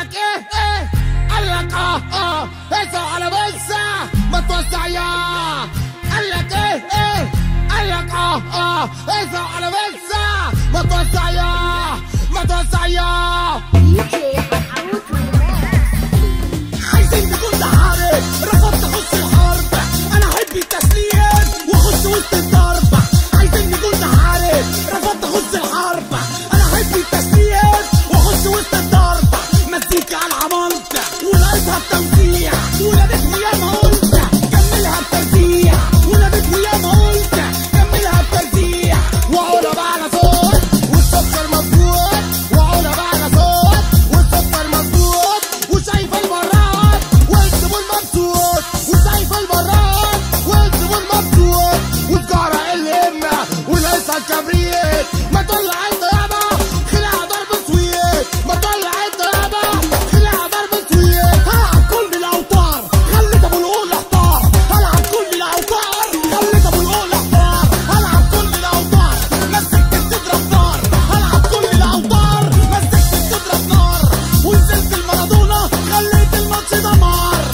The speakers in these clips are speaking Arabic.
قالك ايه قالك اسمع على بسه ما توسع يا. قالك ايه قالك اسمع على بسه ما توسع يا ما توسع يا. عايزين نكون عارف رفضت اخش الحرب، انا احب التسليم واخش وسط الضرب. عايزين نكون عارف رفضت اخش الحرب، انا احب التسليم واخش وسط الضرب. مزيكا على العمالقه ولقيتها بتوزيع ولادتني يا ما قلت كملها بترزيع، ولادتني يا ما قلت كملها بترزيع. وعلا بقى على صوت والسكر مظبوط، وعلا بقى على صوت والسكر مظبوط. وشايف المرات والزبون مبسوط، وشايف المرات والزبون مبسوط. وسجارة الهمة ولسه الكبريت ما طلع الطيابة خلع ضرب سويت، ما طلع الطيابة خلع ضرب سويت. هلعب كل الأوتار خليت أبو القول احتار، هلعب كل الأوتار خليت أبو القول احتار. هلعب كل الأوتار مسكت تضرب نار، هلعب كل الأوتار مسكت تضرب نار. ونزلت المارادونا خليت الماتش دمار.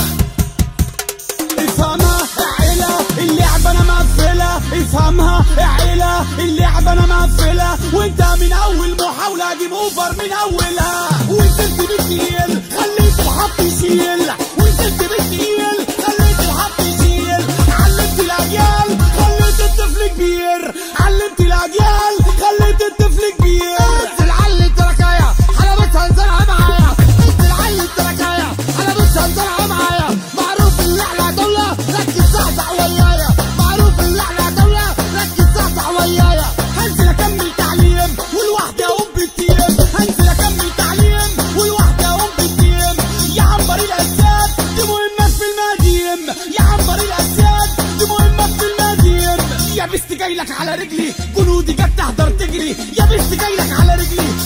افهمها عيلة اللعبة انا مقفلة، افهمها عيلة اللعبة انا مقفلة. وانت من اول محاولة جيم اوفر من اولها. ونزلت بالتقيل خليت الحط يشيل، ونزلت بالتقيل خليت الحط يشيل. علمت الاجيال خليت الطفل كبير، علمت الاجيال خليت الطفل كبير. انزل علي التركاية حلبتها انزلها معايا، انزل علي التركاية حلبتها انزلها معايا. معروف اللحلة دولة ركز صحصح ويايا، معروف اللحلة دولة ركز صحصح ويايا. هنزل اكمل تعليم والواحدة اقوم بالتيم، هنزل اكمل تعليم والواحدة اقوم بالتيم. يا عنبر الاسد دي مهمة في المديم، يا عنبر الاسد دي مهمة في المديم. يا بست جايلك على رجلي جنودي جت تحضر تجري، يا بست جايلك على رجلي